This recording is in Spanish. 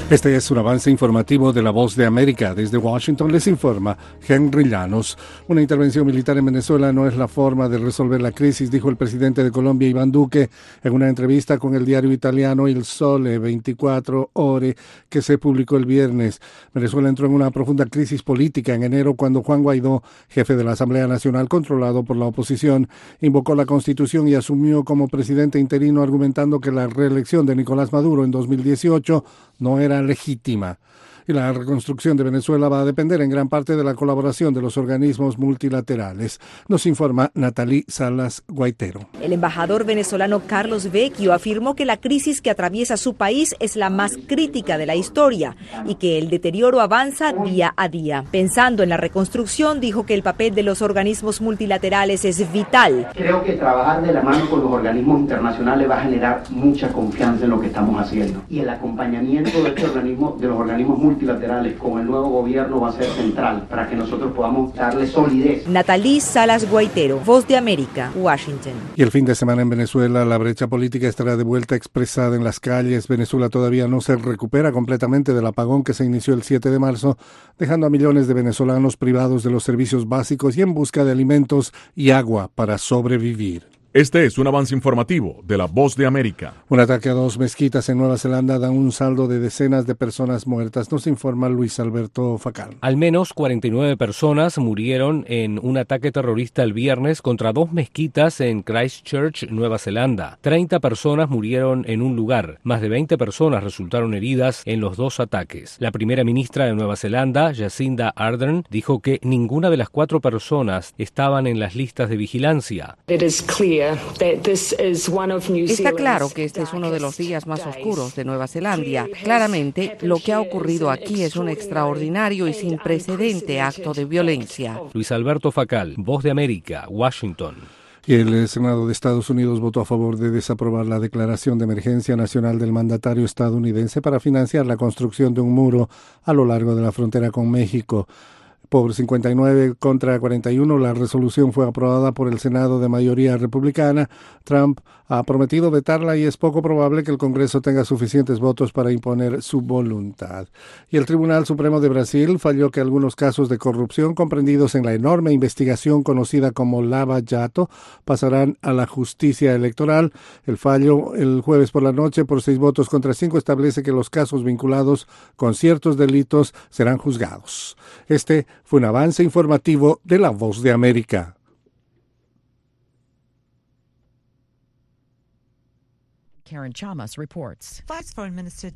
Este es un avance informativo de La Voz de América. Desde Washington les informa Henry Llanos. Una intervención militar en Venezuela no es la forma de resolver la crisis, dijo el presidente de Colombia, Iván Duque, en una entrevista con el diario italiano Il Sole 24 Ore, que se publicó el viernes. Venezuela entró en una profunda crisis política en enero cuando Juan Guaidó, jefe de la Asamblea Nacional controlado por la oposición, invocó la Constitución y asumió como presidente interino, argumentando que la reelección de Nicolás Maduro en 2018 no era legítima. Y la reconstrucción de Venezuela va a depender en gran parte de la colaboración de los organismos multilaterales. Nos informa Natalie Salas Guaitero. El embajador venezolano Carlos Vecchio afirmó que la crisis que atraviesa su país es la más crítica de la historia y que el deterioro avanza día a día. Pensando en la reconstrucción, dijo que el papel de los organismos multilaterales es vital. Creo que trabajar de la mano con los organismos internacionales va a generar mucha confianza en lo que estamos haciendo. Y el acompañamiento de los organismos multilaterales con el nuevo gobierno va a ser central para que nosotros podamos darle solidez. Natalie Salas Guaitero, Voz de América, Washington. Y el fin de semana en Venezuela, la brecha política estará de vuelta expresada en las calles. Venezuela todavía no se recupera completamente del apagón que se inició el 7 de marzo, dejando a millones de venezolanos privados de los servicios básicos y en busca de alimentos y agua para sobrevivir. Este es un avance informativo de La Voz de América. Un ataque a 2 mezquitas en Nueva Zelanda da un saldo de decenas de personas muertas, nos informa Luis Alberto Facal. Al menos 49 personas murieron en un ataque terrorista el viernes contra 2 mezquitas en Christchurch, Nueva Zelanda. 30 personas murieron en un lugar. Más de 20 personas resultaron heridas en los 2 ataques. La primera ministra de Nueva Zelanda, Jacinda Ardern, dijo que ninguna de las 4 personas estaban en las listas de vigilancia. Está claro que este es uno de los días más oscuros de Nueva Zelanda. Claramente, lo que ha ocurrido aquí es un extraordinario y sin precedente acto de violencia. Luis Alberto Facal, Voz de América, Washington. Y el Senado de Estados Unidos votó a favor de desaprobar la declaración de emergencia nacional del mandatario estadounidense para financiar la construcción de un muro a lo largo de la frontera con México. Por 59 contra 41, la resolución fue aprobada por el Senado de mayoría republicana. Trump ha prometido vetarla y es poco probable que el Congreso tenga suficientes votos para imponer su voluntad. Y el Tribunal Supremo de Brasil falló que algunos casos de corrupción comprendidos en la enorme investigación conocida como Lava Jato pasarán a la justicia electoral. El fallo el jueves por la noche por 6 votos contra 5 establece que los casos vinculados con ciertos delitos serán juzgados. Este fue un avance informativo de La Voz de América. Karen Chamas reports. Vice Foreign Minister